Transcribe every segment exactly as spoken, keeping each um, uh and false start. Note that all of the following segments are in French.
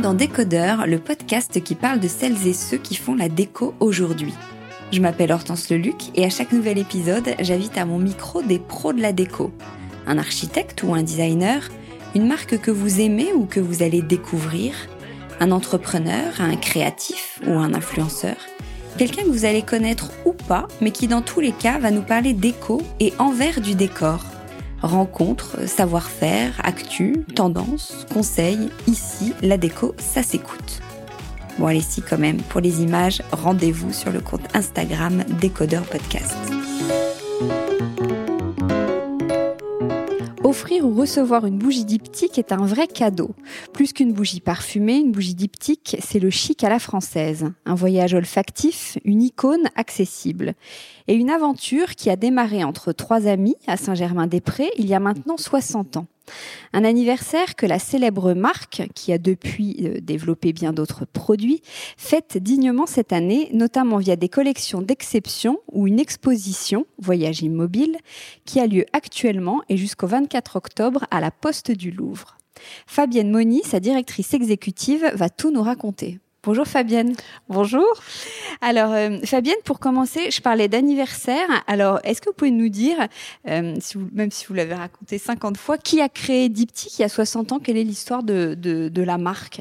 dans Décodeur, le podcast qui parle de celles et ceux qui font la déco aujourd'hui. Je m'appelle Hortense Leluc et à chaque nouvel épisode, j'invite à mon micro des pros de la déco. Un architecte ou un designer, une marque que vous aimez ou que vous allez découvrir, un entrepreneur, un créatif ou un influenceur, quelqu'un que vous allez connaître ou pas, mais qui dans tous les cas va nous parler déco et envers du décor. Rencontres, savoir-faire, actu, tendances, conseils, ici, la déco, ça s'écoute. Bon allez si quand même, pour les images, rendez-vous sur le compte Instagram Décodeur Podcast. Offrir ou recevoir une bougie diptyque est un vrai cadeau. Plus qu'une bougie parfumée, une bougie diptyque, c'est le chic à la française. Un voyage olfactif, une icône accessible. Et une aventure qui a démarré entre trois amis à Saint-Germain-des-Prés il y a maintenant soixante ans. Un anniversaire que la célèbre marque, qui a depuis développé bien d'autres produits, fête dignement cette année, notamment via des collections d'exception ou une exposition, Voyage Immobile, qui a lieu actuellement et jusqu'au vingt-quatre octobre à la Poste du Louvre. Fabienne Moni, sa directrice exécutive, va tout nous raconter. Bonjour Fabienne. Bonjour. Alors euh, Fabienne, pour commencer, je parlais d'anniversaire. Alors, est-ce que vous pouvez nous dire, euh, si vous, même si vous l'avez raconté cinquante fois, qui a créé Diptyque il y a soixante ans? Quelle est l'histoire de, de, de la marque?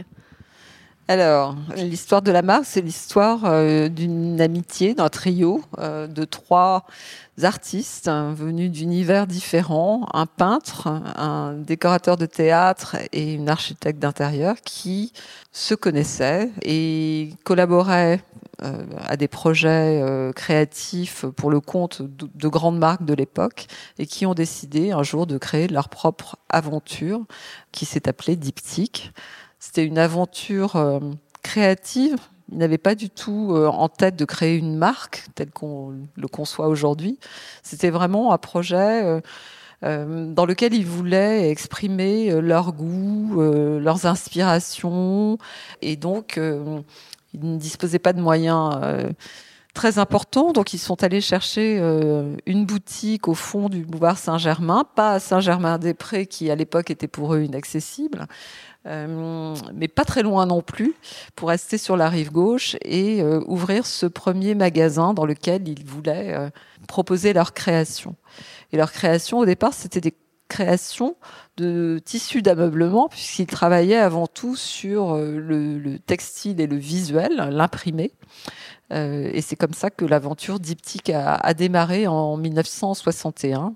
Alors, l'histoire de la marque, c'est l'histoire euh, d'une amitié, d'un trio euh, de trois artistes hein, venus d'univers différents, un peintre, un décorateur de théâtre et une architecte d'intérieur qui se connaissaient et collaboraient euh, à des projets euh, créatifs pour le compte de, de grandes marques de l'époque et qui ont décidé un jour de créer leur propre aventure qui s'est appelée Diptyque. C'était une aventure euh, créative. Ils n'avaient pas du tout euh, en tête de créer une marque telle qu'on le conçoit aujourd'hui. C'était vraiment un projet euh, euh, dans lequel ils voulaient exprimer euh, leur goût, euh, leurs inspirations. Et donc, euh, ils ne disposaient pas de moyens euh, très importants. Donc, ils sont allés chercher euh, une boutique au fond du boulevard Saint-Germain, pas à Saint-Germain-des-Prés, qui à l'époque était pour eux inaccessible. Euh, mais pas très loin non plus, pour rester sur la rive gauche et euh, ouvrir ce premier magasin dans lequel ils voulaient euh, proposer leur création. Et leur création, au départ, c'était des créations de tissus d'ameublement, puisqu'ils travaillaient avant tout sur euh, le, le textile et le visuel, l'imprimé. Euh, et c'est comme ça que l'aventure Diptyque a, a démarré en dix-neuf cent soixante et un.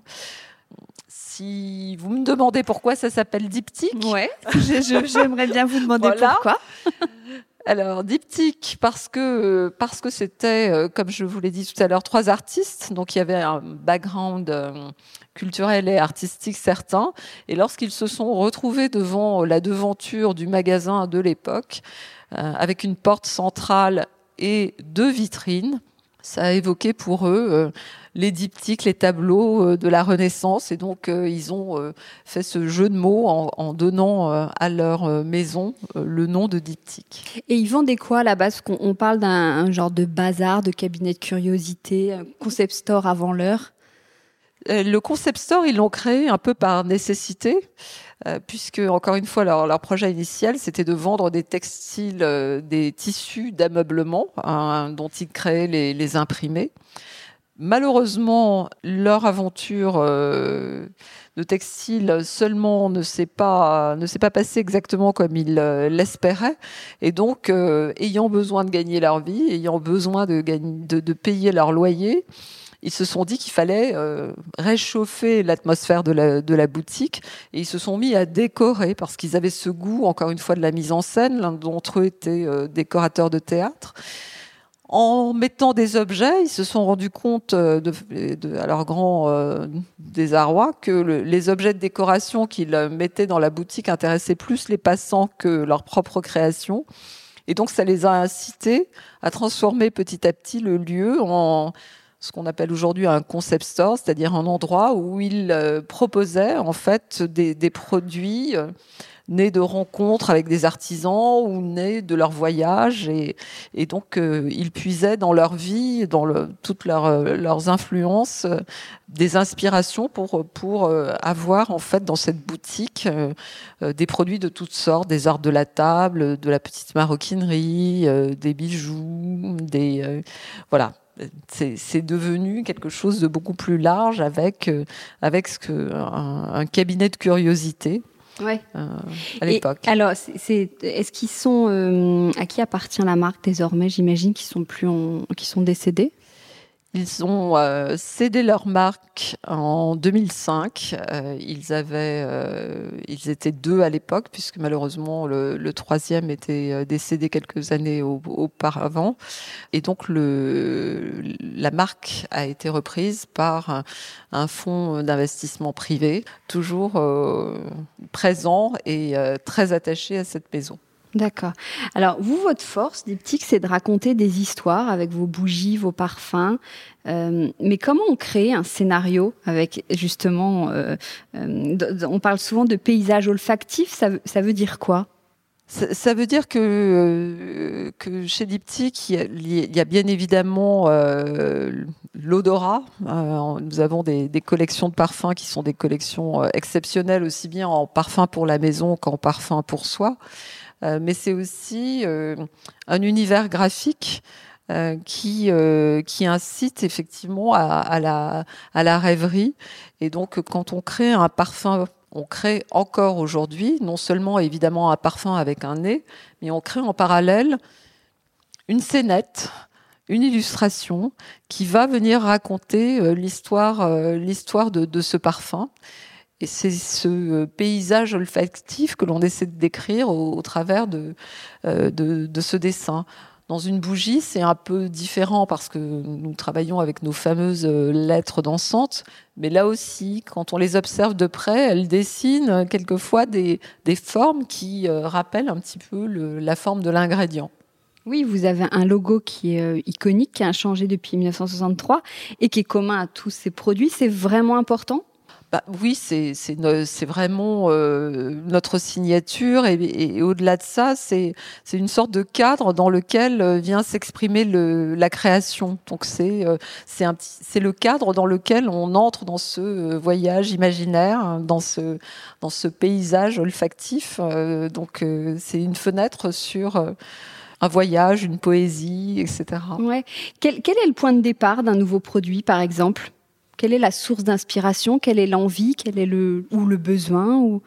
Si vous me demandez pourquoi ça s'appelle Diptyque, ouais, je, je, j'aimerais bien vous demander voilà. Pourquoi. Alors Diptyque parce que parce que c'était, comme je vous l'ai dit tout à l'heure, trois artistes, donc il y avait un background culturel et artistique certain. Et lorsqu'ils se sont retrouvés devant la devanture du magasin de l'époque, euh, avec une porte centrale et deux vitrines, ça a évoqué pour eux euh, les diptyques, les tableaux euh, de la Renaissance. Et donc, euh, ils ont euh, fait ce jeu de mots en, en donnant euh, à leur euh, maison euh, le nom de diptyque. Et ils vendaient quoi là-bas? Parce qu'on on parle d'un un genre de bazar, de cabinet de curiosité, un concept store avant l'heure. Euh, le concept store, ils l'ont créé un peu par nécessité. Euh, puisque, encore une fois, leur, leur projet initial, c'était de vendre des textiles, euh, des tissus d'ameublement hein, dont ils créaient les, les imprimés. Malheureusement, leur aventure euh, de textile seulement ne s'est pas, ne s'est pas passée exactement comme ils euh, l'espéraient. Et donc, euh, ayant besoin de gagner leur vie, ayant besoin de, gagner, de, de payer leur loyer, ils se sont dit qu'il fallait euh, réchauffer l'atmosphère de la, de la boutique et ils se sont mis à décorer parce qu'ils avaient ce goût, encore une fois, de la mise en scène. L'un d'entre eux était euh, décorateur de théâtre. En mettant des objets, ils se sont rendus compte, de, de, à leur grand euh, désarroi, que le, les objets de décoration qu'ils mettaient dans la boutique intéressaient plus les passants que leur propre création. Et donc, ça les a incités à transformer petit à petit le lieu en ce qu'on appelle aujourd'hui un concept store, c'est-à-dire un endroit où ils euh, proposaient en fait des, des produits euh, nés de rencontres avec des artisans ou nés de leur voyage. Et, et donc, euh, ils puisaient dans leur vie, dans le, toutes leurs, leurs influences, euh, des inspirations pour, pour euh, avoir, en fait, dans cette boutique, euh, euh, des produits de toutes sortes, des arts de la table, de la petite maroquinerie, euh, des bijoux, des... Euh, voilà. C'est, c'est devenu quelque chose de beaucoup plus large avec, euh, avec ce que, un, un cabinet de curiosité. Ouais. Euh, à l'époque. Et alors, c'est, c'est, est-ce qu'ils sont euh, à qui appartient la marque désormais? J'imagine qu'ils sont plus en, qu'ils sont décédés. Ils ont euh, cédé leur marque en deux mille cinq. Euh, ils avaient, euh, ils étaient deux à l'époque, puisque malheureusement le, le troisième était décédé quelques années au, auparavant. Et donc le, la marque a été reprise par un, un fonds d'investissement privé, toujours euh, présent et euh, très attaché à cette maison. D'accord. Alors, vous, votre force, Diptyque, c'est de raconter des histoires avec vos bougies, vos parfums. Euh, mais comment on crée un scénario avec, justement, euh, euh, on parle souvent de paysage olfactif, ça, ça veut dire quoi ? Ça, ça veut dire que, euh, que chez Diptyque, il y a, il y a bien évidemment euh, l'odorat. Euh, nous avons des, des collections de parfums qui sont des collections euh, exceptionnelles, aussi bien en parfum pour la maison qu'en parfum pour soi. Euh, mais c'est aussi euh, un univers graphique euh, qui, euh, qui incite effectivement à, à, la, à la rêverie. Et donc, quand on crée un parfum, on crée encore aujourd'hui, non seulement évidemment un parfum avec un nez, mais on crée en parallèle une scénette, une illustration qui va venir raconter euh, l'histoire, euh, l'histoire de, de ce parfum. Et c'est ce paysage olfactif que l'on essaie de décrire au, au travers de, euh, de, de ce dessin. Dans une bougie, c'est un peu différent parce que nous travaillons avec nos fameuses lettres dansantes. Mais là aussi, quand on les observe de près, elles dessinent quelquefois des, des formes qui euh, rappellent un petit peu le, la forme de l'ingrédient. Oui, vous avez un logo qui est euh, iconique, qui a changé depuis dix-neuf cent soixante-trois et qui est commun à tous ces produits. C'est vraiment important ? Bah, oui, c'est, c'est, c'est vraiment euh, notre signature et, et, et au-delà de ça, c'est, c'est une sorte de cadre dans lequel euh, vient s'exprimer le, la création. Donc c'est, euh, c'est, un petit, c'est le cadre dans lequel on entre dans ce euh, voyage imaginaire, hein, dans ce, dans ce paysage olfactif. Euh, donc euh, c'est une fenêtre sur euh, un voyage, une poésie, et cetera. Ouais. Quel, quel est le point de départ d'un nouveau produit, par exemple ? Quelle est la source d'inspiration ? Quelle est l'envie ? Quel est le ou le besoin ou...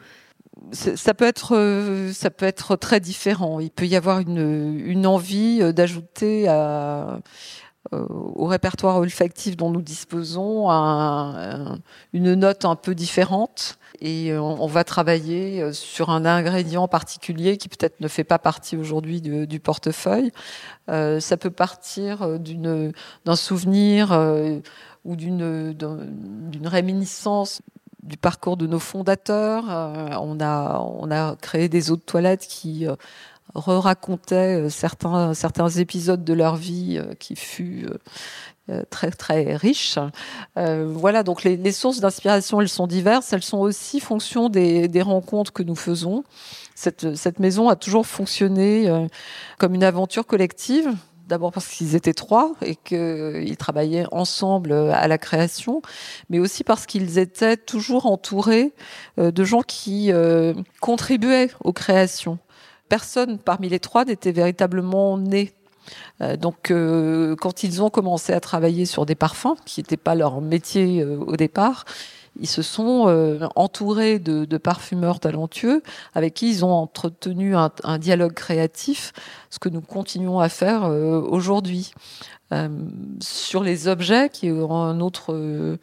Ça peut être, ça peut être très différent. Il peut y avoir une, une envie d'ajouter à, au répertoire olfactif dont nous disposons un, une note un peu différente. Et on va travailler sur un ingrédient particulier qui peut-être ne fait pas partie aujourd'hui du, du portefeuille. Euh, ça peut partir d'une, d'un souvenir euh, ou d'une, d'une réminiscence du parcours de nos fondateurs. Euh, on a, on a créé des eaux de toilette qui euh, re-racontaient certains, certains épisodes de leur vie euh, qui fut euh, très, très riche. Euh, voilà, donc les, les sources d'inspiration, elles sont diverses. Elles sont aussi fonction des, des rencontres que nous faisons. Cette, cette maison a toujours fonctionné euh, comme une aventure collective. D'abord parce qu'ils étaient trois et qu'ils travaillaient ensemble à la création, mais aussi parce qu'ils étaient toujours entourés de gens qui euh, contribuaient aux créations. Personne parmi les trois n'était véritablement né. Euh, donc, euh, quand ils ont commencé à travailler sur des parfums, qui n'étaient pas leur métier euh, au départ, ils se sont euh, entourés de, de parfumeurs talentueux avec qui ils ont entretenu un, un dialogue créatif, ce que nous continuons à faire euh, aujourd'hui. Euh, sur les objets, qui est un autre, euh,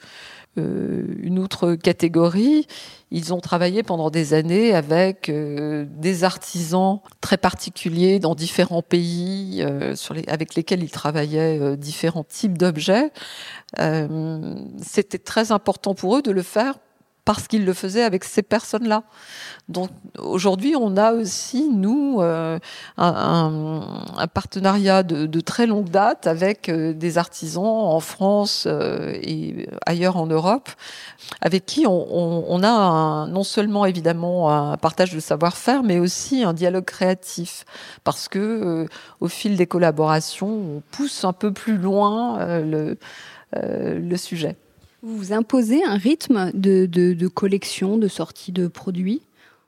une autre catégorie, ils ont travaillé pendant des années avec euh, des artisans très particuliers dans différents pays, euh, sur les, avec lesquels ils travaillaient euh, différents types d'objets. Euh, c'était très important pour eux de le faire parce qu'il le faisait avec ces personnes-là. Donc aujourd'hui, on a aussi, nous, euh, un, un, un partenariat de, de très longue date avec euh, des artisans en France euh, et ailleurs en Europe, avec qui on, on, on a un, non seulement évidemment un partage de savoir-faire, mais aussi un dialogue créatif, parce que euh, au fil des collaborations, on pousse un peu plus loin euh, le, euh, le sujet. Vous vous imposez un rythme de, de, de collection, de sortie de produits ?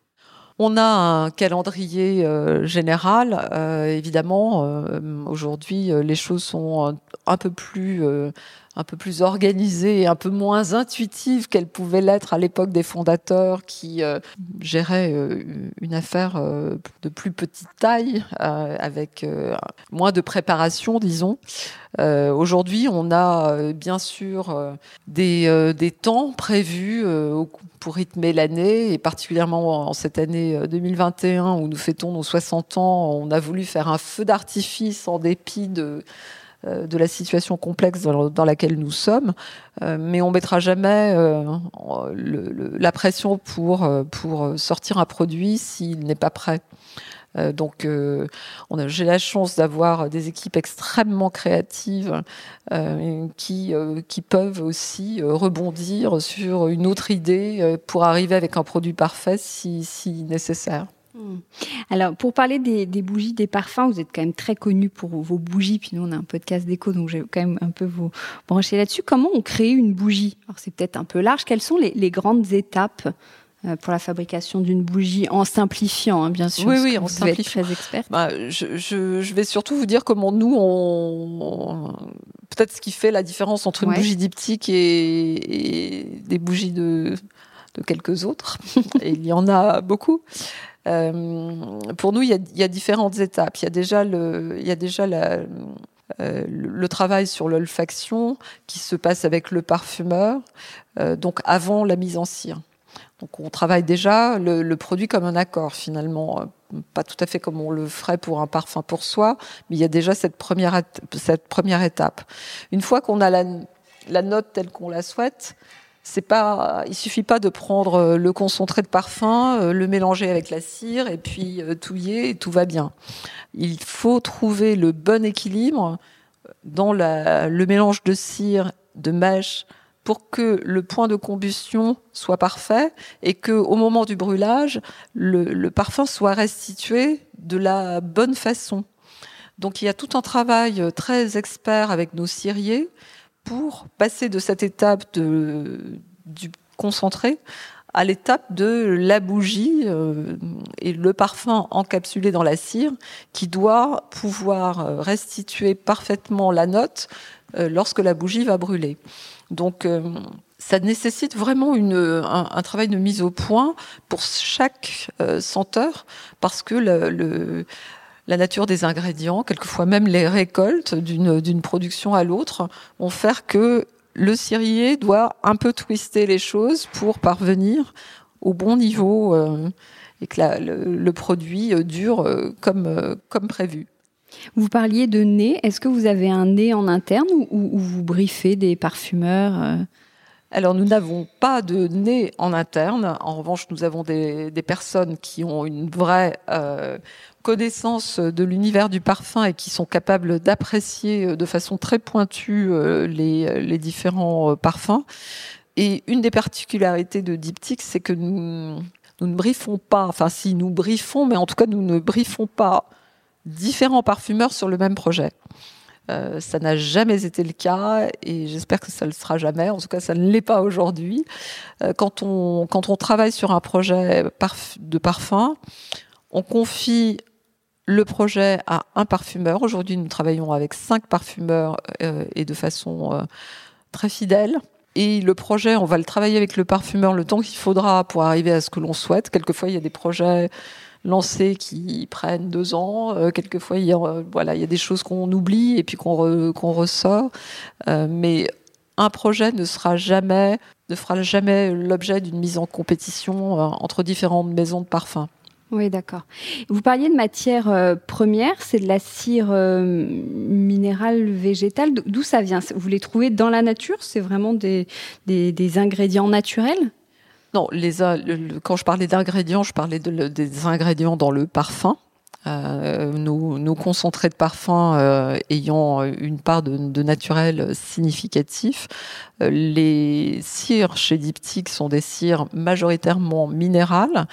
On a un calendrier euh, général. Euh, évidemment, euh, aujourd'hui, euh, les choses sont un, un peu plus, euh, un peu plus organisées et un peu moins intuitives qu'elles pouvaient l'être à l'époque des fondateurs qui euh, géraient euh, une affaire euh, de plus petite taille, euh, avec euh, moins de préparation, disons. Euh, aujourd'hui, on a euh, bien sûr euh, des, euh, des temps prévus euh, pour rythmer l'année, et particulièrement en cette année deux mille vingt et un où nous fêtons nos soixante ans, on a voulu faire un feu d'artifice en dépit de, euh, de la situation complexe dans, dans laquelle nous sommes, euh, mais on ne mettra jamais euh, le, le, la pression pour, pour sortir un produit s'il n'est pas prêt. Euh, donc, euh, on a, j'ai la chance d'avoir des équipes extrêmement créatives euh, qui, euh, qui peuvent aussi euh, rebondir sur une autre idée euh, pour arriver avec un produit parfait si, si nécessaire. Alors, pour parler des, des bougies, des parfums, vous êtes quand même très connus pour vos bougies. Puis nous, on a un podcast déco, donc j'ai quand même un peu vous brancher là-dessus. Comment on crée une bougie ? Alors, c'est peut-être un peu large. Quelles sont les, les grandes étapes pour la fabrication d'une bougie, en simplifiant, hein, bien sûr. Oui, oui, on simplifie. Très experte. Bah, je, je, je vais surtout vous dire comment nous, on, on peut-être ce qui fait la différence entre une ouais. bougie diptyque et, et des bougies de, de quelques autres. Et il y en a beaucoup. Euh, pour nous, il y, a, il y a différentes étapes. Il y a déjà le, il y a déjà la, euh, le travail sur l'olfaction qui se passe avec le parfumeur, euh, donc avant la mise en cire. Donc on travaille déjà le, le produit comme un accord finalement, pas tout à fait comme on le ferait pour un parfum pour soi, mais il y a déjà cette première, cette première étape. Une fois qu'on a la, la note telle qu'on la souhaite, c'est pas, il suffit pas de prendre le concentré de parfum, le mélanger avec la cire et puis touiller et tout va bien. Il faut trouver le bon équilibre dans la, le mélange de cire, de mèche, pour que le point de combustion soit parfait et que, au moment du brûlage, le, le parfum soit restitué de la bonne façon. Donc il y a tout un travail très expert avec nos ciriers pour passer de cette étape de, du concentré à l'étape de la bougie euh, et le parfum encapsulé dans la cire qui doit pouvoir restituer parfaitement la note euh, lorsque la bougie va brûler. Donc, euh, ça nécessite vraiment une, un, un travail de mise au point pour chaque euh, senteur, parce que le, le, la nature des ingrédients, quelquefois même les récoltes d'une, d'une production à l'autre, vont faire que le cirier doit un peu twister les choses pour parvenir au bon niveau euh, et que la, le, le produit dure euh, comme, euh, comme prévu. Vous parliez de nez. Est-ce que vous avez un nez en interne ou, ou vous briefez des parfumeurs euh... Alors, nous n'avons pas de nez en interne. En revanche, nous avons des, des personnes qui ont une vraie euh, connaissance de l'univers du parfum et qui sont capables d'apprécier de façon très pointue euh, les, les différents euh, parfums. Et une des particularités de Diptyque, c'est que nous, nous ne briefons pas, enfin si nous briefons, mais en tout cas nous ne briefons pas différents parfumeurs sur le même projet. Euh, ça n'a jamais été le cas et j'espère que ça ne le sera jamais. En tout cas, ça ne l'est pas aujourd'hui. Euh, quand on, quand on travaille sur un projet parf- de parfum, on confie le projet à un parfumeur. Aujourd'hui, nous travaillons avec cinq parfumeurs euh, et de façon euh, très fidèle. Et le projet, on va le travailler avec le parfumeur le temps qu'il faudra pour arriver à ce que l'on souhaite. Quelquefois, il y a des projets lancés qui prennent deux ans. Euh, quelquefois, il y a, euh, voilà, il y a des choses qu'on oublie et puis qu'on, re, qu'on ressort. Euh, mais un projet ne sera jamais, ne fera jamais l'objet d'une mise en compétition euh, entre différentes maisons de parfums. Oui, d'accord. Vous parliez de matière euh, première, c'est de la cire euh, minérale végétale. D'où ça vient ? Vous les trouvez dans la nature ? C'est vraiment des, des, des ingrédients naturels ? Non, les, le, quand je parlais d'ingrédients, je parlais de, des ingrédients dans le parfum. Euh, nos, nos concentrés de parfum euh, ayant une part de, de naturel significatif. Euh, les cires chez Diptyque sont des cires majoritairement minérales.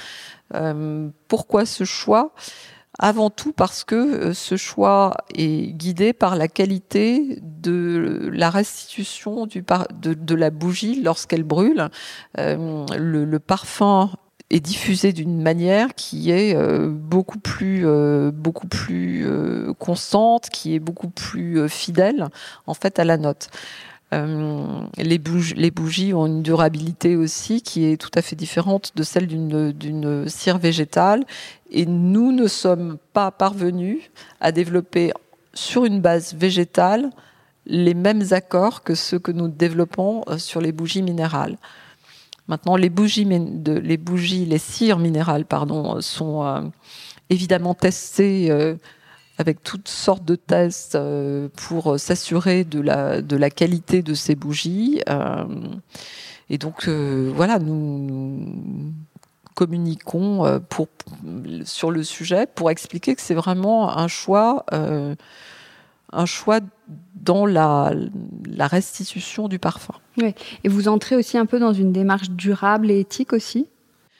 Euh, pourquoi ce choix ? Avant tout parce que ce choix est guidé par la qualité de la restitution du par, de, de la bougie lorsqu'elle brûle. Euh, le, le parfum est diffusé d'une manière qui est euh, beaucoup plus, euh, beaucoup plus euh, constante, qui est beaucoup plus euh, fidèle en fait à la note. Euh, les, bougies, les bougies ont une durabilité aussi qui est tout à fait différente de celle d'une, d'une cire végétale, et nous ne sommes pas parvenus à développer sur une base végétale les mêmes accords que ceux que nous développons sur les bougies minérales. Maintenant, les bougies, de, les bougies, les cires minérales, pardon, sont euh, évidemment testées euh, avec toutes sortes de tests euh, pour s'assurer de la, de la qualité de ces bougies. Euh, et donc, euh, voilà, nous, nous communiquons euh, pour, sur le sujet pour expliquer que c'est vraiment un choix, euh, un choix dans la, la restitution du parfum. Oui. Et vous entrez aussi un peu dans une démarche durable et éthique aussi ?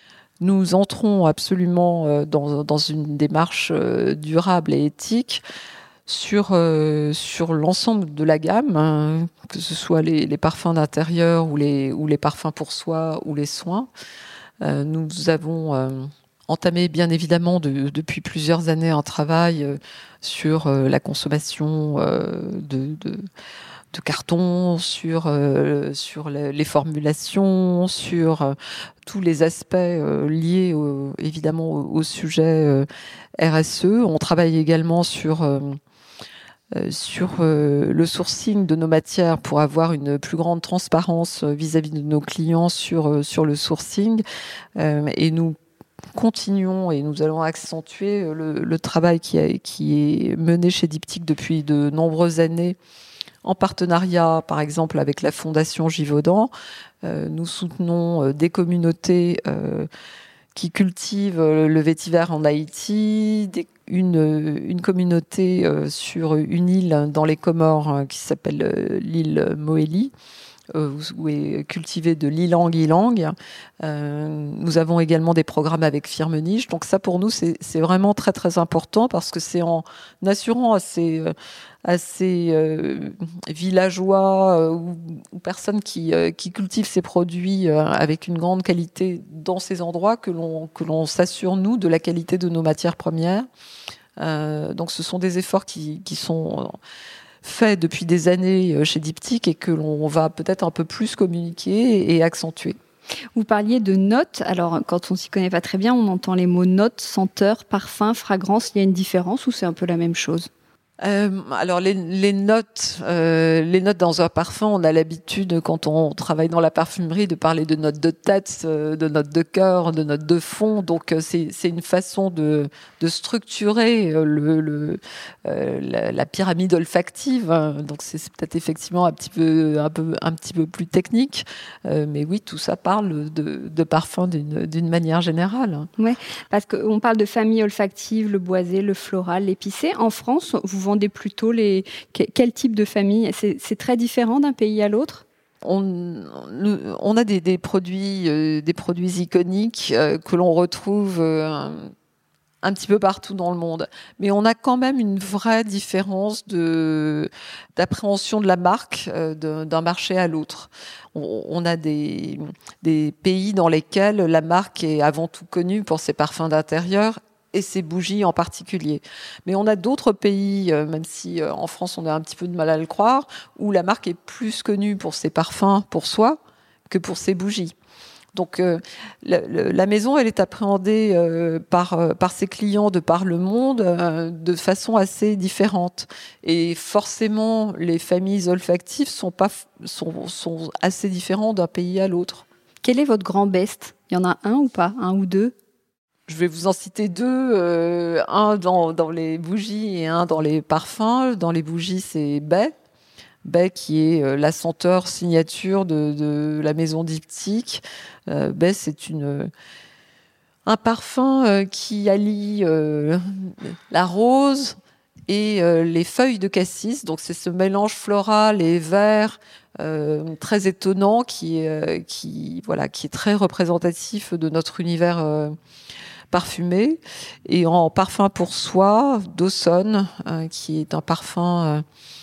Nous entrons absolument dans, dans une démarche durable et éthique sur, euh, sur l'ensemble de la gamme, hein, que ce soit les, les parfums d'intérieur ou les, ou les parfums pour soi ou les soins. Euh, nous avons euh, entamé bien évidemment de, depuis plusieurs années un travail euh, sur euh, la consommation euh, de... de de carton, sur, euh, sur les, les formulations, sur euh, tous les aspects euh, liés au, évidemment au, au sujet euh, R S E. On travaille également sur, euh, euh, sur euh, le sourcing de nos matières pour avoir une plus grande transparence vis-à-vis de nos clients sur, euh, sur le sourcing. Euh, et nous continuons et nous allons accentuer le, le travail qui, a, qui est mené chez Diptyque depuis de nombreuses années, en partenariat, par exemple, avec la Fondation Givaudan. Euh, nous soutenons euh, des communautés euh, qui cultivent euh, le vétiver en Haïti, des, une, une communauté euh, sur une île dans les Comores euh, qui s'appelle euh, l'île Moélie, euh, où est cultivée de l'ilang-ilang. Euh, nous avons également des programmes avec Firmenich. Donc ça, pour nous, c'est, c'est vraiment très, très important parce que c'est en assurant à ces... Euh, à ces euh, villageois euh, ou, ou personnes qui, euh, qui cultivent ces produits euh, avec une grande qualité dans ces endroits que l'on, que l'on s'assure, nous, de la qualité de nos matières premières. Euh, donc ce sont des efforts qui, qui sont faits depuis des années chez Diptyque et que l'on va peut-être un peu plus communiquer et accentuer. Vous parliez de notes. Alors, quand on s'y connaît pas très bien, on entend les mots notes, senteur, parfum, fragrance. Il y a une différence ou c'est un peu la même chose ? Euh, alors les, les notes, euh, les notes dans un parfum, on a l'habitude quand on travaille dans la parfumerie de parler de notes de tête, euh, de notes de cœur, de notes de fond. Donc euh, c'est, c'est une façon de, de structurer euh, le, le, euh, la, la pyramide olfactive. Donc c'est, c'est peut-être effectivement un petit peu, un peu, un petit peu plus technique, euh, mais oui, tout ça parle de, de parfum d'une, d'une manière générale. Ouais, parce qu'on parle de famille olfactive, le boisé, le floral, l'épicé. En France, vous vendez plutôt les quel type de famille ? C'est, c'est très différent d'un pays à l'autre ? On, on a des, des produits, euh, des produits iconiques euh, que l'on retrouve euh, un petit peu partout dans le monde, mais on a quand même une vraie différence de d'appréhension de la marque euh, de, d'un marché à l'autre. On, on a des des pays dans lesquels la marque est avant tout connue pour ses parfums d'intérieur et ses bougies en particulier. Mais on a d'autres pays, euh, même si euh, en France on a un petit peu de mal à le croire, où la marque est plus connue pour ses parfums pour soi que pour ses bougies. Donc euh, la, la maison, elle est appréhendée euh, par, euh, par ses clients de par le monde euh, de façon assez différente. Et forcément, les familles olfactives sont, pas, sont, sont assez différentes d'un pays à l'autre. Quel est votre grand best ? Il y en a un ou pas ? Un ou deux ? Je vais vous en citer deux, euh, un dans, dans les bougies et un dans les parfums. Dans les bougies, c'est Bay. Baie qui est la senteur signature de, de la maison diptyque. Euh, Baie, c'est une, un parfum euh, qui allie euh, la rose et euh, les feuilles de cassis. Donc c'est ce mélange floral et vert euh, très étonnant qui, euh, qui, voilà, qui est très représentatif de notre univers euh, parfumé. Et en parfum pour soi, Dawson, euh, qui est un parfum, euh,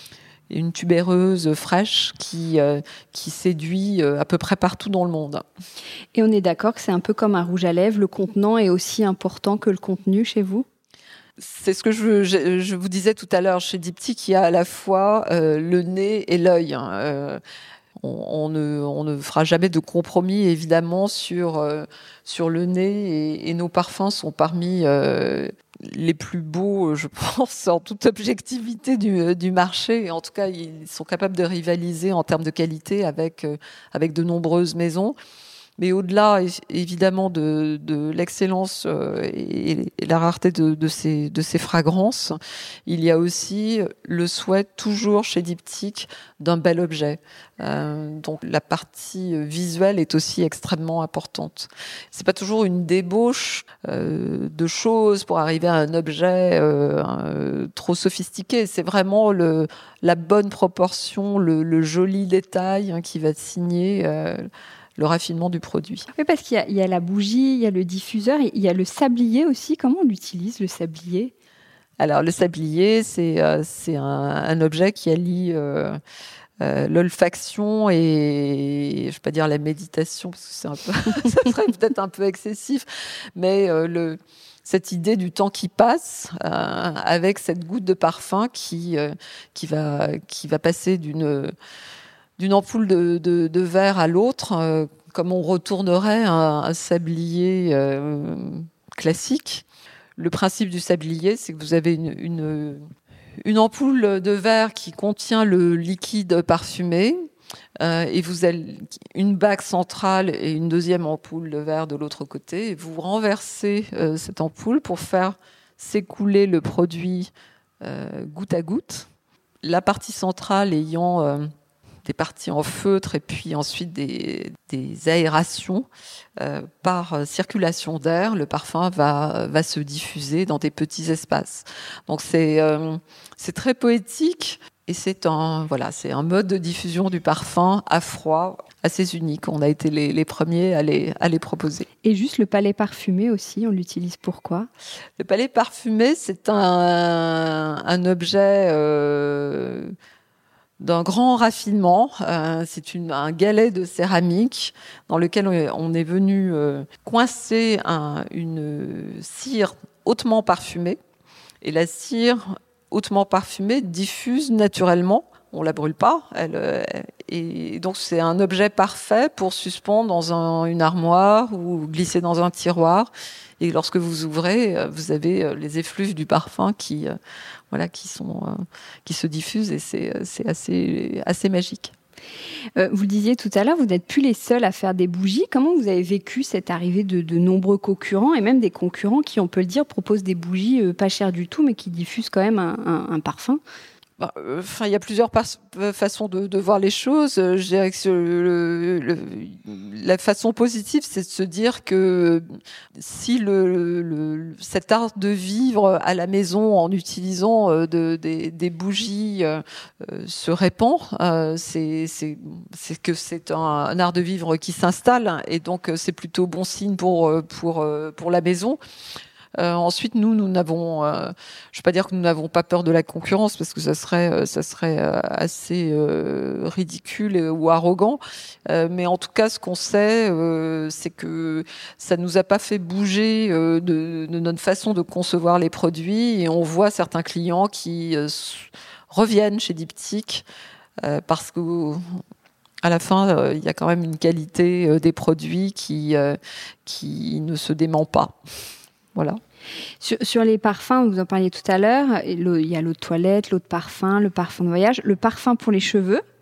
une tubéreuse fraîche qui, euh, qui séduit euh, à peu près partout dans le monde. Et on est d'accord que c'est un peu comme un rouge à lèvres, le contenant est aussi important que le contenu chez vous ? C'est ce que je, je, je vous disais tout à l'heure. Chez Diptyque, il y a à la fois euh, le nez et l'œil. Hein. Euh, on, on, ne, on ne fera jamais de compromis, évidemment, sur, euh, sur le nez. Et, et nos parfums sont parmi euh, les plus beaux, je pense, en toute objectivité du, du marché. Et en tout cas, ils sont capables de rivaliser en termes de qualité avec, euh, avec de nombreuses maisons. Mais au-delà, évidemment, de, de l'excellence et, et la rareté de, de, ces, de ces fragrances, il y a aussi le souhait, toujours chez Diptyque, d'un bel objet. Euh, donc la partie visuelle est aussi extrêmement importante. C'est pas toujours une débauche euh, de choses pour arriver à un objet euh, euh, trop sophistiqué. C'est vraiment le, la bonne proportion, le, le joli détail hein, qui va signer euh, le raffinement du produit. Oui, parce qu'il y a, il y a la bougie, il y a le diffuseur, il y a le sablier aussi. Comment on l'utilise, le sablier ? Alors, le sablier, c'est, euh, c'est un, un objet qui allie euh, euh, l'olfaction et, je ne vais pas dire la méditation, parce que c'est un peu, ça serait peut-être un peu excessif, mais euh, le, cette idée du temps qui passe euh, avec cette goutte de parfum qui, euh, qui, va, qui va passer d'une... d'une ampoule de, de, de verre à l'autre, euh, comme on retournerait un, un sablier euh, classique. Le principe du sablier, c'est que vous avez une, une, une ampoule de verre qui contient le liquide parfumé, euh, et vous avez une bague centrale et une deuxième ampoule de verre de l'autre côté. Et vous renversez euh, cette ampoule pour faire s'écouler le produit euh, goutte à goutte. La partie centrale ayant... Euh, des parties en feutre et puis ensuite des, des aérations euh, par circulation d'air, le parfum va, va se diffuser dans des petits espaces. Donc c'est, euh, c'est très poétique et c'est un, voilà, c'est un mode de diffusion du parfum à froid assez unique. On a été les, les premiers à les, à les proposer. Et juste le palais parfumé aussi, on l'utilise pourquoi ? Le palais parfumé, c'est un, un objet... Euh, d'un grand raffinement. Euh, c'est une, un galet de céramique dans lequel on est venu euh, coincer un, une cire hautement parfumée. Et la cire hautement parfumée diffuse naturellement. On la brûle pas. Elle, euh, et donc c'est un objet parfait pour suspendre dans un, une armoire ou glisser dans un tiroir. Et lorsque vous ouvrez, vous avez les effluves du parfum qui, euh, voilà, qui, sont, euh, qui se diffusent et c'est, c'est assez, assez magique. Euh, vous le disiez tout à l'heure, vous n'êtes plus les seuls à faire des bougies. Comment vous avez vécu cette arrivée de, de nombreux concurrents et même des concurrents qui, on peut le dire, proposent des bougies euh, pas chères du tout mais qui diffusent quand même un, un, un parfum ? Enfin, il y a plusieurs par- façons de, de voir les choses. Je dirais que le, le, la façon positive, c'est de se dire que si le, le, cet art de vivre à la maison en utilisant de, des, des bougies euh, se répand, euh, c'est, c'est, c'est que c'est un, un art de vivre qui s'installe et donc c'est plutôt bon signe pour, pour, pour la maison. Euh, ensuite, nous, nous n'avons, euh, je ne vais pas dire que nous n'avons pas peur de la concurrence parce que ça serait, ça serait assez euh, ridicule ou arrogant. Euh, mais en tout cas, ce qu'on sait, euh, c'est que ça nous a pas fait bouger euh, de, de notre façon de concevoir les produits. Et on voit certains clients qui euh, reviennent chez Diptyque euh, parce que à la fin, euh, il y a quand même une qualité euh, des produits qui, euh, qui ne se dément pas. Voilà. Sur, sur les parfums, vous en parliez tout à l'heure, il y a l'eau de toilette, l'eau de parfum, le parfum de voyage, le parfum pour les cheveux.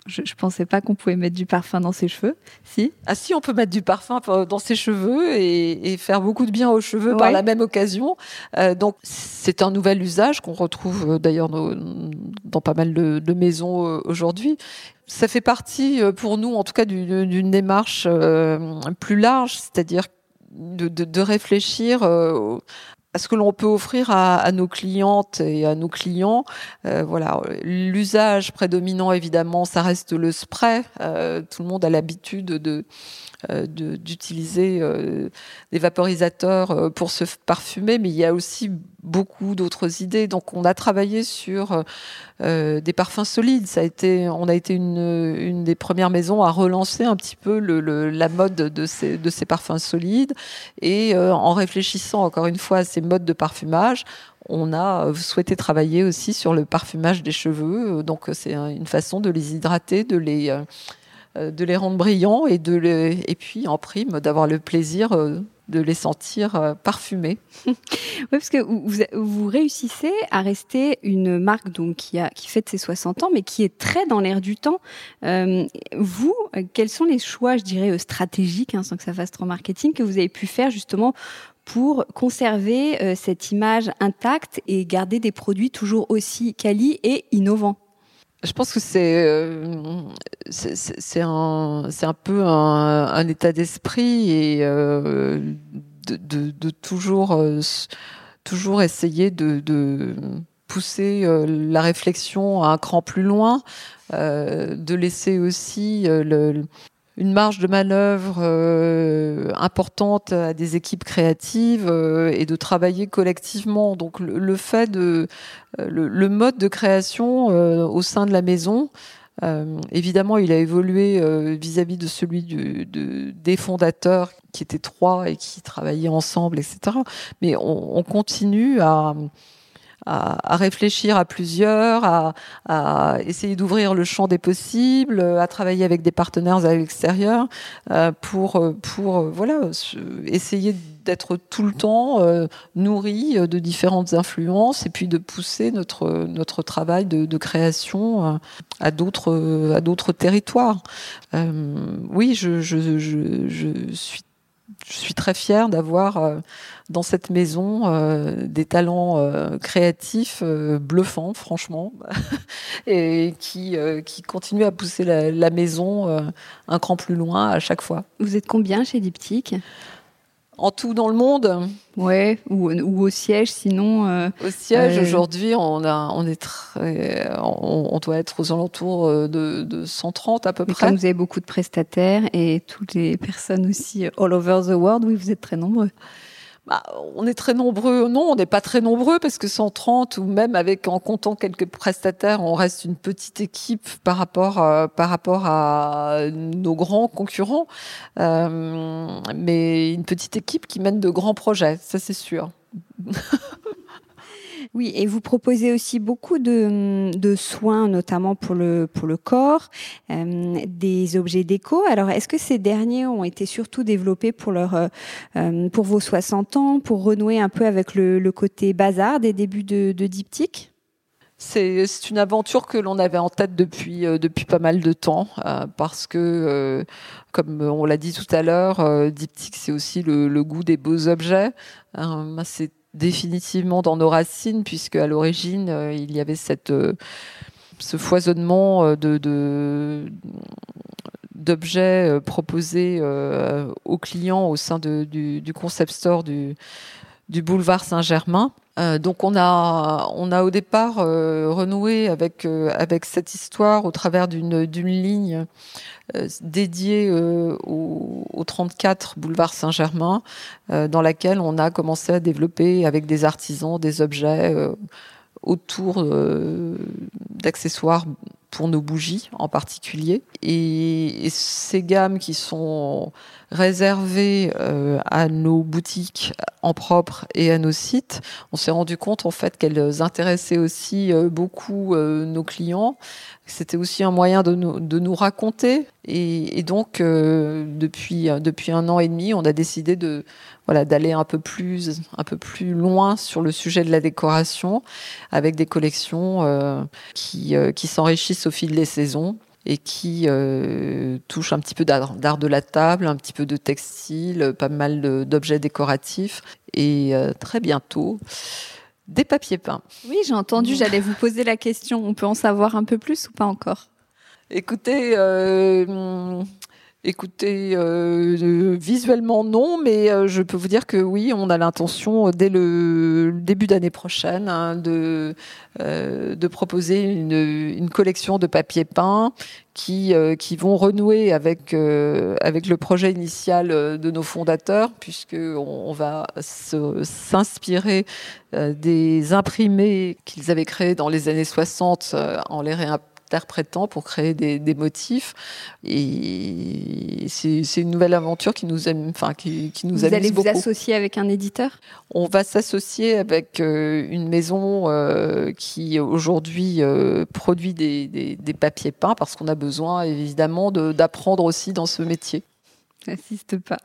Je ne pensais pas qu'on pouvait mettre du parfum dans ses cheveux. Si. Ah si, on peut mettre du parfum dans ses cheveux et, et faire beaucoup de bien aux cheveux ouais. par la même occasion. Euh, donc, c'est un nouvel usage qu'on retrouve euh, d'ailleurs dans, dans pas mal de, de maisons euh, aujourd'hui. Ça fait partie, euh, pour nous, en tout cas, d'une, d'une démarche euh, plus large, c'est-à-dire de, de, de réfléchir euh, à ce que l'on peut offrir à, à nos clientes et à nos clients. Euh, voilà, l'usage prédominant, évidemment, ça reste le spray. Euh, tout le monde a l'habitude de, euh, de d'utiliser euh, des vaporisateurs euh, pour se parfumer, mais il y a aussi beaucoup d'autres idées. Donc, on a travaillé sur euh, des parfums solides. Ça a été, on a été une, une des premières maisons à relancer un petit peu le, le, la mode de ces, de ces parfums solides. Et euh, en réfléchissant encore une fois à ces modes de parfumage, on a souhaité travailler aussi sur le parfumage des cheveux. Donc, c'est une façon de les hydrater, de les euh, de les rendre brillants et de les, et puis en prime d'avoir le plaisir euh, de les sentir euh, parfumés. Oui, parce que vous, vous réussissez à rester une marque donc qui a qui fête ses soixante ans, mais qui est très dans l'air du temps. Euh, vous, quels sont les choix, je dirais, stratégiques, hein, sans que ça fasse trop marketing, que vous avez pu faire justement pour conserver euh, cette image intacte et garder des produits toujours aussi quali et innovants? Je pense que c'est euh, c'est, c'est un c'est un peu un, un état d'esprit et euh, de, de, de toujours euh, toujours essayer de, de pousser euh, la réflexion à un cran plus loin, euh, de laisser aussi euh, le une marge de manœuvre euh, importante à des équipes créatives euh, et de travailler collectivement. Donc le, le fait de euh, le, le mode de création euh, au sein de la maison, euh, évidemment, il a évolué euh, vis-à-vis de celui du, de, des fondateurs qui étaient trois et qui travaillaient ensemble, et cetera. Mais on, on continue à À, à réfléchir à plusieurs, à, à essayer d'ouvrir le champ des possibles, à travailler avec des partenaires à l'extérieur euh, pour pour euh, voilà essayer d'être tout le temps euh, nourri de différentes influences et puis de pousser notre notre travail de, de création euh, à d'autres à d'autres territoires. Euh, oui, je je je, je suis Je suis très fière d'avoir euh, dans cette maison euh, des talents euh, créatifs euh, bluffants, franchement, et qui, euh, qui continuent à pousser la, la maison euh, un cran plus loin à chaque fois. Vous êtes combien chez Diptyque ? En tout dans le monde ? Ouais, ou, ou au siège, sinon. Euh, au siège, euh... aujourd'hui, on a, on est très, on, on doit être aux alentours de, de cent trente à peu Mais près. Comme vous avez beaucoup de prestataires et toutes les personnes aussi all over the world, oui, vous êtes très nombreux. Bah, on est très nombreux. Non, on n'est pas très nombreux parce que cent trente ou même avec en comptant quelques prestataires, on reste une petite équipe par rapport à, par rapport à nos grands concurrents. Euh, mais une petite équipe qui mène de grands projets, ça c'est sûr. Oui, et vous proposez aussi beaucoup de, de soins, notamment pour le, pour le corps, euh, des objets déco. Alors, est-ce que ces derniers ont été surtout développés pour, leur, euh, pour vos soixante ans, pour renouer un peu avec le, le côté bazar des débuts de, de Diptyque ? C'est, c'est une aventure que l'on avait en tête depuis, euh, depuis pas mal de temps, euh, parce que, euh, comme on l'a dit tout à l'heure, euh, Diptyque, c'est aussi le, le goût des beaux objets. Euh, c'est définitivement dans nos racines, puisque à l'origine, euh, il y avait cette, euh, ce foisonnement de, de, d'objets euh, proposés euh, aux clients au sein de, du, du concept store du, du boulevard Saint-Germain. Euh, donc on a, on a au départ euh, renoué avec, euh, avec cette histoire au travers d'une, d'une ligne euh, dédiée euh, au, au trente-quatre boulevard Saint-Germain, euh, dans laquelle on a commencé à développer avec des artisans des objets euh, autour euh, d'accessoires pour nos bougies en particulier. Et, et ces gammes qui sont réservées euh, à nos boutiques en propre et à nos sites, on s'est rendu compte en fait qu'elles intéressaient aussi euh, beaucoup euh, nos clients. C'était aussi un moyen de nous, de nous raconter. Et, et donc, euh, depuis, depuis un an et demi, on a décidé de, voilà, d'aller un peu plus, un peu plus loin sur le sujet de la décoration, avec des collections euh, qui, euh, qui s'enrichissent au fil des saisons. et qui euh, touche un petit peu d'art, d'art de la table, un petit peu de textile, pas mal de, d'objets décoratifs et euh, très bientôt des papiers peints. Oui, j'ai entendu, j'allais vous poser la question. On peut en savoir un peu plus ou pas encore ? Écoutez, euh, écoutez euh, visuellement non, mais euh, je peux vous dire que oui, on a l'intention dès le début d'année prochaine hein, de euh, de proposer une, une collection de papiers peints qui euh, qui vont renouer avec euh, avec le projet initial de nos fondateurs, puisque on, on va se, s'inspirer euh, des imprimés qu'ils avaient créés dans les années soixante euh, en les réimprimer interprétant pour créer des, des motifs et c'est, c'est une nouvelle aventure qui nous aime, enfin qui, qui nous vous amuse allez beaucoup. Vous associer avec un éditeur ? On va s'associer avec euh, une maison euh, qui aujourd'hui euh, produit des, des, des papiers peints parce qu'on a besoin évidemment de, d'apprendre aussi dans ce métier. N'insiste pas.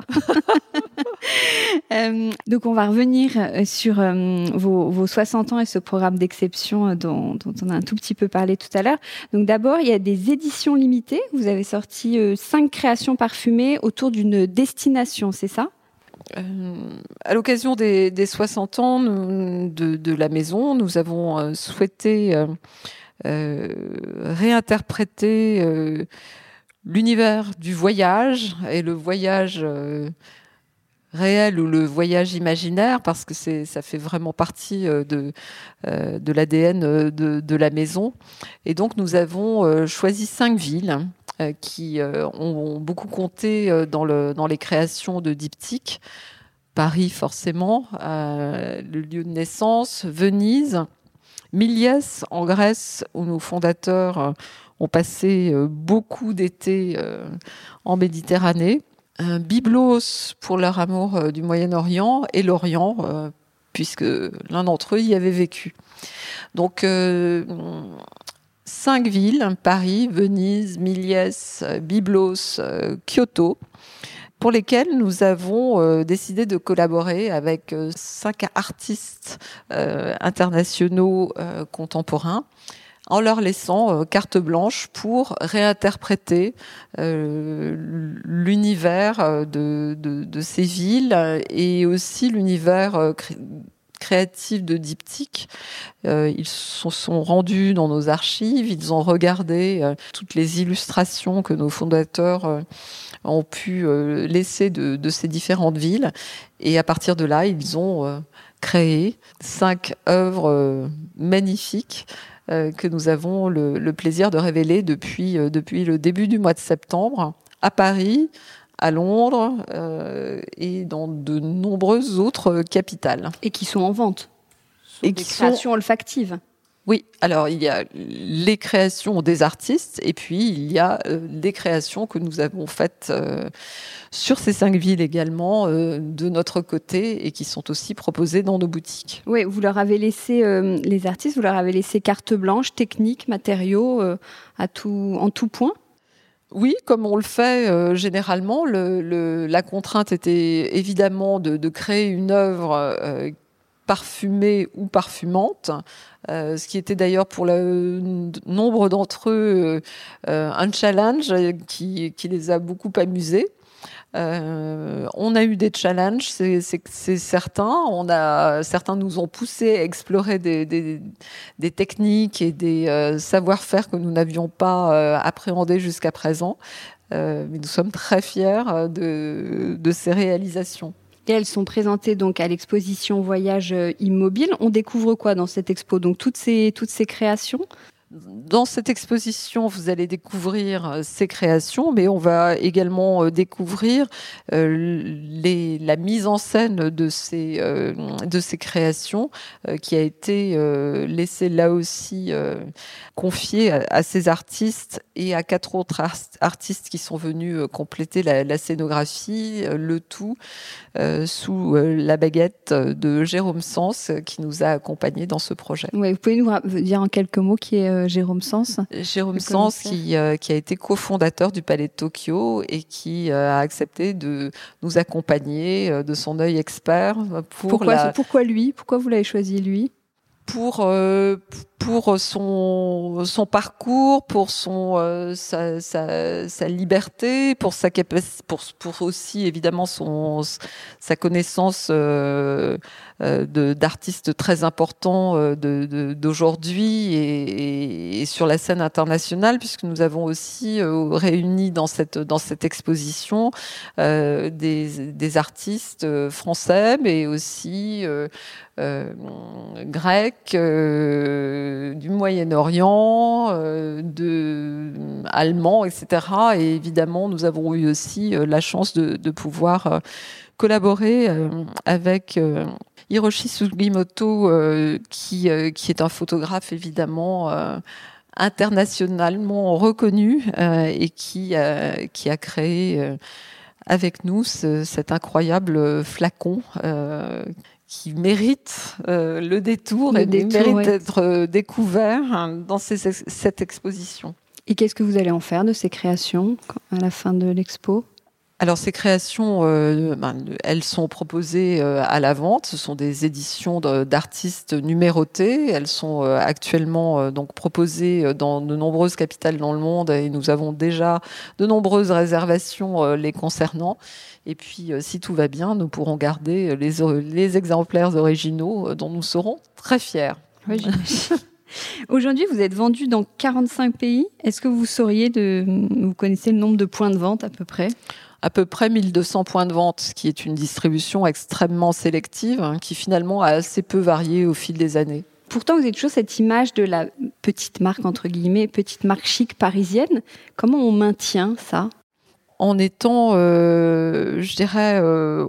euh, donc, on va revenir sur euh, vos, vos soixante ans et ce programme d'exception dont, dont on a un tout petit peu parlé tout à l'heure. Donc, d'abord, il y a des éditions limitées. Vous avez sorti euh, cinq créations parfumées autour d'une destination, c'est ça ? Euh, à l'occasion des, des soixante ans nous, de, de la maison, nous avons euh, souhaité euh, euh, réinterpréter euh, l'univers du voyage et le voyage euh, réel ou le voyage imaginaire, parce que c'est, ça fait vraiment partie euh, de, euh, de l'A D N de, de la maison. Et donc, nous avons euh, choisi cinq villes euh, qui euh, ont beaucoup compté euh, dans, le, dans les créations de Diptyque. Paris, forcément, euh, le lieu de naissance, Venise, Miliès, en Grèce, où nos fondateurs euh, ont passé euh, beaucoup d'étés euh, en Méditerranée. Euh, Byblos pour leur amour euh, du Moyen-Orient et l'Orient, euh, puisque l'un d'entre eux y avait vécu. Donc, euh, cinq villes, Paris, Venise, Miliès, Byblos, euh, Kyoto, pour lesquelles nous avons euh, décidé de collaborer avec euh, cinq artistes euh, internationaux euh, contemporains, en leur laissant euh, carte blanche pour réinterpréter euh, l'univers de, de, de ces villes et aussi l'univers euh, cré- créatif de Diptyque. Euh, ils se sont rendus dans nos archives, ils ont regardé euh, toutes les illustrations que nos fondateurs euh, ont pu euh, laisser de, de ces différentes villes. Et à partir de là, ils ont euh, créé cinq œuvres euh, magnifiques euh, que nous avons le, le plaisir de révéler depuis, euh, depuis le début du mois de septembre à Paris, à Londres euh, et dans de nombreuses autres capitales. Et qui sont en vente. Et des qui créations sont... olfactives. Oui, alors il y a les créations des artistes et puis il y a euh, les créations que nous avons faites euh, sur ces cinq villes également euh, de notre côté et qui sont aussi proposées dans nos boutiques. Oui, vous leur avez laissé, euh, les artistes, vous leur avez laissé carte blanche, techniques, matériaux, euh, à tout, en tout point. Oui, comme on le fait euh, généralement, le, le, la contrainte était évidemment de, de créer une œuvre euh, parfumée ou parfumante, euh, ce qui était d'ailleurs pour le nombre d'entre eux euh, un challenge qui, qui les a beaucoup amusés. Euh, on a eu des challenges, c'est, c'est, c'est certain. On a, certains nous ont poussés à explorer des, des, des techniques et des euh, savoir-faire que nous n'avions pas euh, appréhendés jusqu'à présent. Euh, mais nous sommes très fiers de, de ces réalisations. Et elles sont présentées donc à l'exposition Voyage Immobile. On découvre quoi dans cette expo ? Donc toutes ces, toutes ces créations ? Dans cette exposition, vous allez découvrir ces créations, mais on va également découvrir euh, les, la mise en scène de ces, euh, de ces créations euh, qui a été euh, laissée là aussi euh, confiée à, à ces artistes et à quatre autres art- artistes qui sont venus compléter la, la scénographie, le tout euh, sous la baguette de Jérôme Sens qui nous a accompagnés dans ce projet. Ouais, vous pouvez nous dire en quelques mots qui est Jérôme Sens ? Jérôme Sens qui, euh, qui a été cofondateur du Palais de Tokyo et qui euh, a accepté de nous accompagner euh, de son œil expert pour pourquoi, la... pourquoi lui ? Pourquoi vous l'avez choisi lui ? Pour, euh, pour son son parcours, pour son euh, sa, sa sa liberté, pour sa capacité, pour pour aussi évidemment son sa connaissance euh, euh, de d'artistes très importants euh, de, de d'aujourd'hui et, et, et sur la scène internationale, puisque nous avons aussi euh, réuni dans cette dans cette exposition euh, des des artistes français, mais aussi euh, Euh, grec, euh, du Moyen-Orient, euh, de allemand, et cetera. Et évidemment, nous avons eu aussi euh, la chance de, de pouvoir euh, collaborer euh, avec euh, Hiroshi Sugimoto, euh, qui, euh, qui est un photographe évidemment euh, internationalement reconnu euh, et qui, euh, qui a créé euh, avec nous ce, cet incroyable flacon euh, qui mérite euh, le détour le et détour, mérite ouais. d'être euh, découvert hein, dans ces, cette exposition. Et qu'est-ce que vous allez en faire de ces créations à la fin de l'expo ? Alors ces créations, euh, ben, elles sont proposées euh, à la vente. Ce sont des éditions de, d'artistes numérotées. Elles sont euh, actuellement euh, donc proposées dans de nombreuses capitales dans le monde et nous avons déjà de nombreuses réservations euh, les concernant. Et puis, euh, si tout va bien, nous pourrons garder les, les exemplaires originaux euh, dont nous serons très fiers. Oui, j'imagine. Aujourd'hui, vous êtes vendu dans quarante-cinq pays. Est-ce que vous sauriez, de, vous connaissez le nombre de points de vente à peu près ? À peu près mille deux cents points de vente, ce qui est une distribution extrêmement sélective, hein, qui finalement a assez peu varié au fil des années. Pourtant, vous avez toujours cette image de la petite marque, entre guillemets, petite marque chic parisienne. Comment on maintient ça ? En étant, euh, je dirais, euh,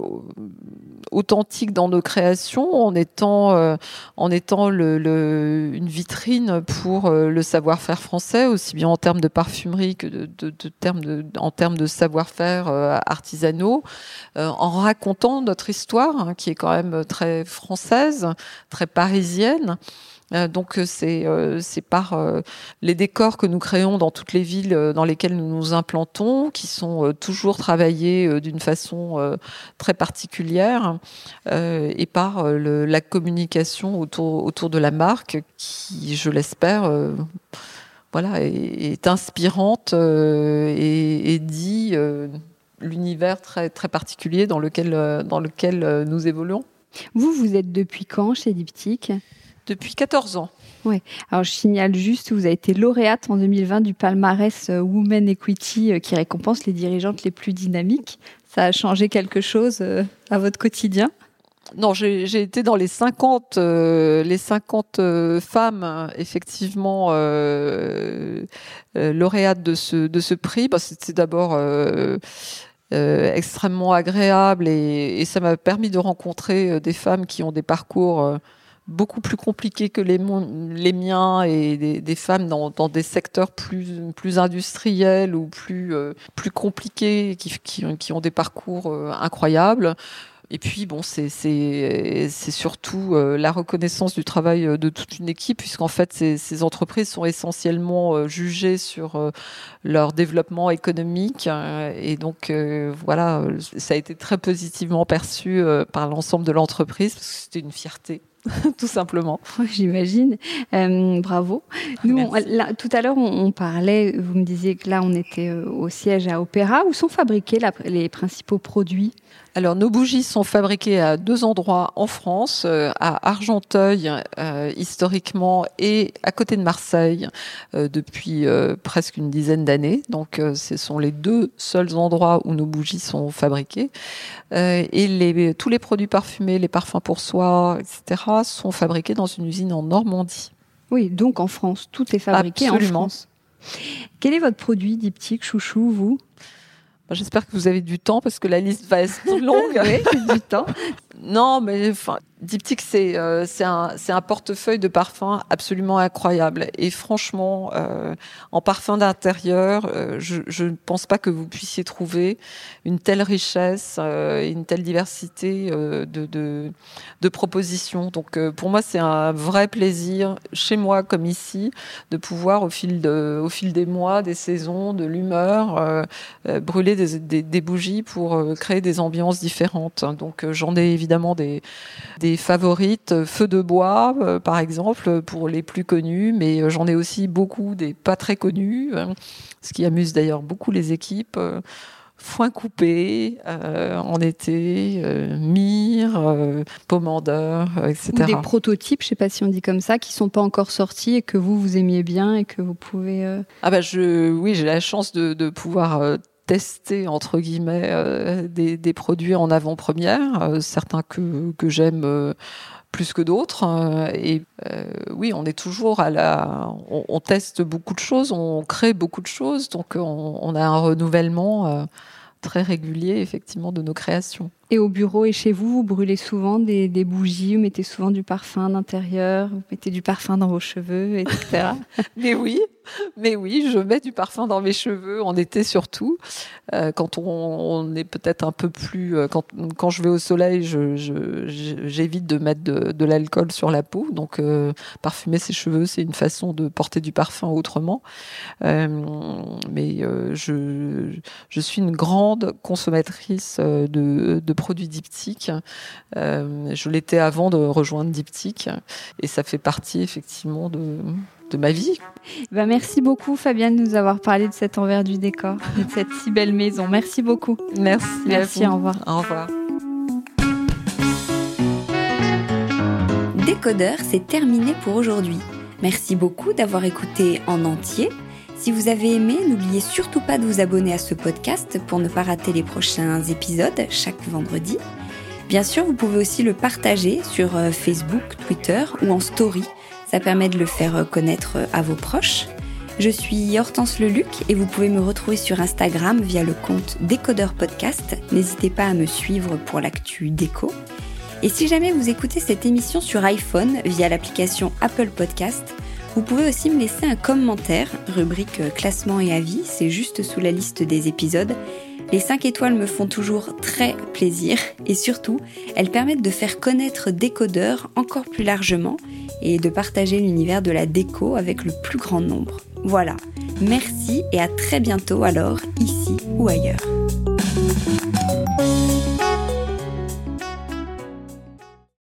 authentique dans nos créations, en étant, euh, en étant le, le, une vitrine pour euh, le savoir-faire français, aussi bien en termes de parfumerie que de, de, de termes de, en termes de savoir-faire euh, artisanaux, euh, en racontant notre histoire, hein, qui est quand même très française, très parisienne. Euh, donc c'est euh, c'est par euh, les décors que nous créons dans toutes les villes euh, dans lesquelles nous nous implantons, qui sont euh, toujours travaillés euh, d'une façon euh, très particulière, euh, et par euh, le, la communication autour autour de la marque, qui, je l'espère, euh, voilà, est, est inspirante euh, et, et dit euh, l'univers très très particulier dans lequel euh, dans lequel euh, nous évoluons. Vous, vous êtes depuis quand chez Diptyque ? Depuis quatorze ans. Oui. Alors, je signale juste, vous avez été lauréate en deux mille vingt du palmarès Women Equity qui récompense les dirigeantes les plus dynamiques. Ça a changé quelque chose à votre quotidien ? Non, j'ai, j'ai été dans les cinquante, euh, les cinquante euh, femmes effectivement euh, euh, lauréates de ce de ce prix. Bah, c'était d'abord euh, euh, extrêmement agréable et, et ça m'a permis de rencontrer des femmes qui ont des parcours euh, beaucoup plus compliqués que les, les miens et des, des femmes dans, dans des secteurs plus, plus industriels ou plus, euh, plus compliqués, qui, qui, qui ont des parcours euh, incroyables. Et puis, bon, c'est, c'est, c'est surtout euh, la reconnaissance du travail de toute une équipe, puisqu'en fait, ces, ces entreprises sont essentiellement euh, jugées sur euh, leur développement économique. Euh, et donc, euh, voilà, ça a été très positivement perçu euh, par l'ensemble de l'entreprise, parce que c'était une fierté. Tout simplement. Oui, j'imagine. Euh, bravo. Nous, on, là, tout à l'heure, on, on parlait, vous me disiez que là, on était au siège à Opéra. Où sont fabriqués la, les principaux produits ? Alors, nos bougies sont fabriquées à deux endroits en France, euh, à Argenteuil, euh, historiquement, et à côté de Marseille, euh, depuis euh, presque une dizaine d'années. Donc, euh, ce sont les deux seuls endroits où nos bougies sont fabriquées. Euh, et les, tous les produits parfumés, les parfums pour soi, et cetera, sont fabriqués dans une usine en Normandie. Oui, donc en France, tout est fabriqué Absolument. en France. Quel est votre produit Diptyque, chouchou, vous ? J'espère que vous avez du temps parce que la liste va être longue. Oui, j'ai du temps. Non, mais enfin, Diptyque, c'est euh, c'est un c'est un portefeuille de parfums absolument incroyable. Et franchement, euh, en parfum d'intérieur, euh, je je ne pense pas que vous puissiez trouver une telle richesse, euh, une telle diversité euh, de de de propositions. Donc euh, pour moi, c'est un vrai plaisir chez moi comme ici de pouvoir au fil de au fil des mois, des saisons, de l'humeur, euh, euh, brûler des, des des bougies pour euh, créer des ambiances différentes. Donc euh, j'en ai évidemment évidemment des, des favorites. Feu de bois, euh, par exemple, pour les plus connus, mais j'en ai aussi beaucoup des pas très connus, hein, ce qui amuse d'ailleurs beaucoup les équipes. Euh, Foin coupé euh, en été, euh, myrrhe, euh, pomander, euh, et cetera. Ou des prototypes, je ne sais pas si on dit comme ça, qui ne sont pas encore sortis et que vous, vous aimiez bien et que vous pouvez... Euh... Ah bah je, oui, j'ai la chance de, de pouvoir euh, tester, entre guillemets, euh, des, des produits en avant-première, euh, certains que, que j'aime euh, plus que d'autres. Euh, et euh, oui, on est toujours à la... On, on teste beaucoup de choses, on crée beaucoup de choses, donc on, on a un renouvellement... Euh, très régulier, effectivement, de nos créations. Et au bureau et chez vous, vous brûlez souvent des, des bougies, vous mettez souvent du parfum d'intérieur, vous mettez du parfum dans vos cheveux, et cetera. Mais oui, mais oui, je mets du parfum dans mes cheveux, en été surtout. Euh, quand on, on est peut-être un peu plus... Euh, quand, quand je vais au soleil, je, je, j'évite de mettre de, de l'alcool sur la peau. Donc, euh, parfumer ses cheveux, c'est une façon de porter du parfum autrement. Euh, mais euh, je, je suis une grande consommatrice de, de produits diptyques. Euh, je l'étais avant de rejoindre Diptyque et ça fait partie effectivement de, de ma vie. Ben merci beaucoup Fabienne de nous avoir parlé de cet envers du décor et de cette si belle maison. Merci beaucoup. Merci. Merci, au revoir. Au revoir. Décodeur, c'est terminé pour aujourd'hui. Merci beaucoup d'avoir écouté en entier. Si vous avez aimé, n'oubliez surtout pas de vous abonner à ce podcast pour ne pas rater les prochains épisodes chaque vendredi. Bien sûr, vous pouvez aussi le partager sur Facebook, Twitter ou en story. Ça permet de le faire connaître à vos proches. Je suis Hortense Leluc et vous pouvez me retrouver sur Instagram via le compte Décodeur Podcast. N'hésitez pas à me suivre pour l'actu déco. Et si jamais vous écoutez cette émission sur iPhone via l'application Apple Podcast, vous pouvez aussi me laisser un commentaire, rubrique classement et avis, c'est juste sous la liste des épisodes. Les cinq étoiles me font toujours très plaisir et surtout, elles permettent de faire connaître Décodeur encore plus largement et de partager l'univers de la déco avec le plus grand nombre. Voilà, merci et à très bientôt alors, ici ou ailleurs.